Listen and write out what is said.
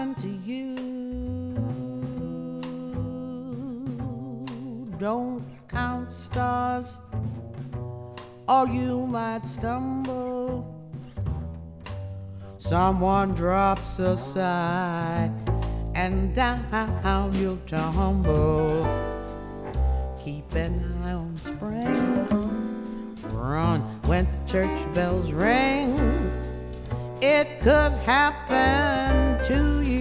to you. Don't count stars, or you might stumble. Someone drops a sigh, and down you'll tumble. Keep an eye on spring. Run when church bells ring. It could happen to you.